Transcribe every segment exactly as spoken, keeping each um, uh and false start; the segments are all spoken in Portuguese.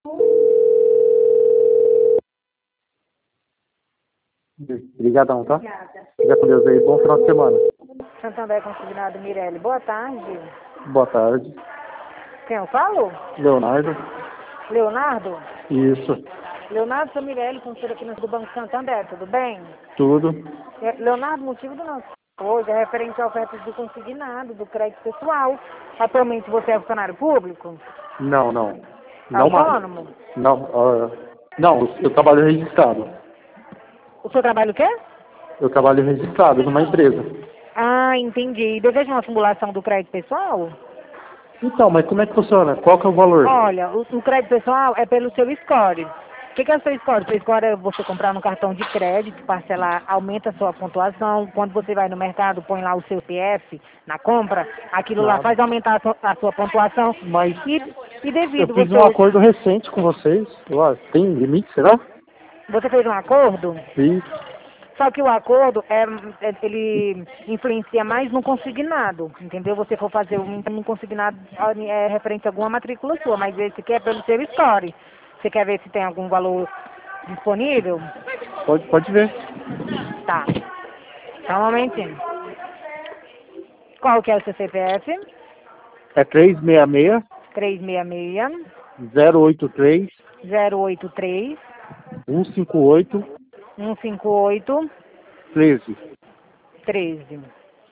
Obrigadão, tá? Fica com Deus aí. Bom final de semana. Santander Consignado Mirelle, boa tarde. Boa tarde. Quem eu falo? Leonardo. Leonardo? Isso. Leonardo, sou Mirelle, consultora aqui do Banco Santander, tudo bem? Tudo. É, Leonardo, o motivo do nosso hoje é referente a ofertas do consignado, do crédito pessoal. Atualmente você é funcionário público? Não, não. Não mais. Autônomo? Não, uh, não, eu trabalho registrado. O seu trabalho o quê? Eu trabalho registrado numa empresa. Ah, entendi. Deseja uma simulação do crédito pessoal? Então, mas como é que funciona? Qual que é o valor? Olha, o, o crédito pessoal é pelo seu score. O que, que é o seu score? O seu score é você comprar no cartão de crédito, parcelar, aumenta a sua pontuação. Quando você vai no mercado, põe lá o seu C P F na compra, aquilo lá Nada. faz aumentar a sua, a sua pontuação. Mas E, e eu devido fiz você... um acordo recente com vocês. Lá, tem limite, será? Você fez um acordo? Fiz. Só que o acordo, é, é- ele influencia mais no consignado, entendeu? Você for fazer um, um consignado é, referente a alguma matrícula sua, mas esse aqui é pelo seu score. Você quer ver se tem algum valor disponível? Pode, pode ver. Tá. Só um momentinho. Qual que é o seu C P F? É três seis seis, três seis seis, zero oito três, zero oito três, um cinco oito, um cinco oito, treze. treze.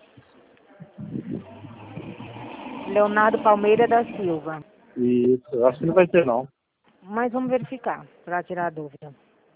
Leonardo Palmeira da Silva. Isso, eu acho que não vai ter não. Mas vamos verificar, para tirar a dúvida.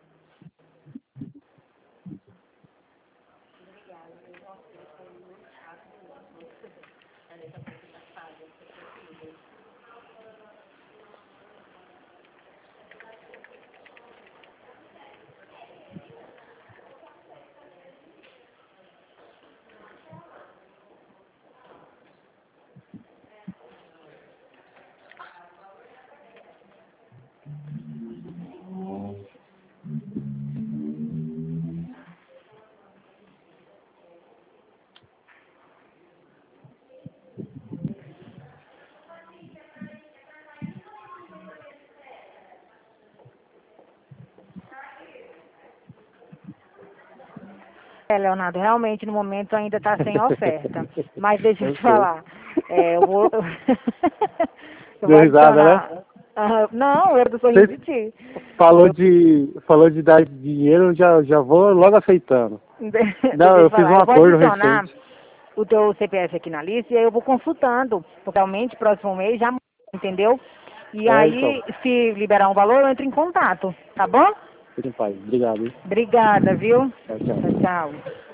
É, Leonardo, realmente no momento ainda está sem oferta. Mas deixa eu te falar. É, eu vou. eu vou Deu risada, adicionar. né? Ah, não, eu tô sorrindo Você de ti. falou de, falou de dar dinheiro, já, já vou logo aceitando. Deixa Não, eu eu te fiz falar. um Eu vou acordo adicionar recente. o teu C P F aqui na lista e aí eu vou consultando. Porque realmente, próximo mês já muda, entendeu? E É, aí, então. se liberar um valor, eu entro em contato. Tá bom? Fique em paz. Obrigado, hein? Obrigada, viu? Tchau, tchau. Tchau, tchau.